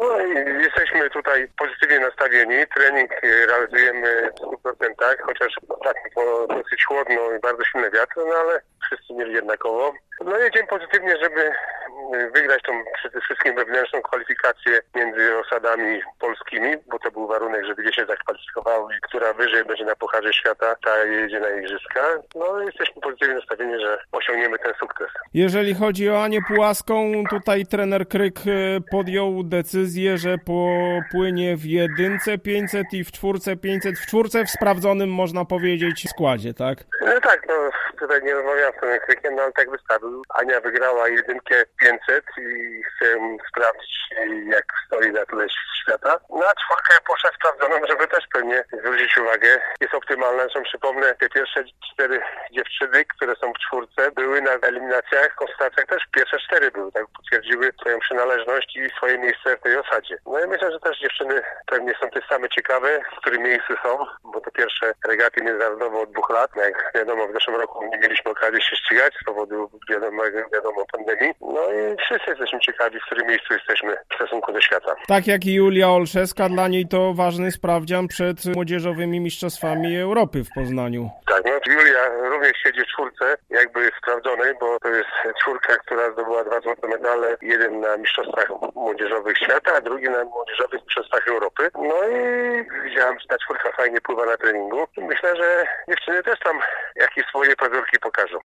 No i jesteśmy tutaj pozytywnie nastawieni. Trening realizujemy w 100%, chociaż tak było dosyć chłodno i bardzo silny wiatr, no ale wszyscy mieli jednakowo. No jedziemy pozytywnie, żeby wygrać tą przede wszystkim wewnętrzną kwalifikację między osadami polskimi, bo to był warunek, że dwie się zakwalifikowały i która wyżej będzie na Pucharze Świata, ta jedzie na Igrzyska. No jesteśmy pozytywnie nastawieni, że osiągniemy ten sukces. Jeżeli chodzi o Anię Pułaską, tutaj trener Kryk podjął decyzję, że popłynie w jedynce 500 i w czwórce 500, w czwórce w sprawdzonym, można powiedzieć, składzie, tak? No tak, no tutaj nie rozmawiałem z trenerem Krykiem, no ale tak wystawił. Ania wygrała jedynkę 500 i chcę sprawdzić, jak stoi na tle świata. Na czwórkę poszła sprawdzoną, żeby też pewnie zwrócić uwagę. Jest optymalna, zresztą przypomnę, te pierwsze 4 dziewczyny, które są w czwórce, były na eliminacjach, konsultacjach też pierwsze 4 były, tak potwierdziły swoją przynależność i swoje miejsce w tej osadzie. No i myślę, że też dziewczyny pewnie są te same ciekawe, w którym miejscu są, bo to pierwsze regaty międzynarodowe od 2 lat. Jak wiadomo, w zeszłym roku nie mieliśmy okazji się ścigać z powodu wiadomo pandemii. No i wszyscy jesteśmy ciekawi, w którym miejscu jesteśmy w stosunku do świata. Tak jak i Julia Olszewska, dla niej to ważny sprawdzian przed młodzieżowymi mistrzostwami Europy w Poznaniu. Tak, no Julia również siedzi w czwórce, jakby sprawdzonej, bo to jest czwórka, która zdobyła 2 złote medale. Jeden na mistrzostwach młodzieżowych świata, a drugi na młodzieżowych mistrzostwach Europy. No i widziałem, że ta czwórka fajnie pływa na treningu. Myślę, że dziewczyny też tam jakieś swoje pazurki pokażą.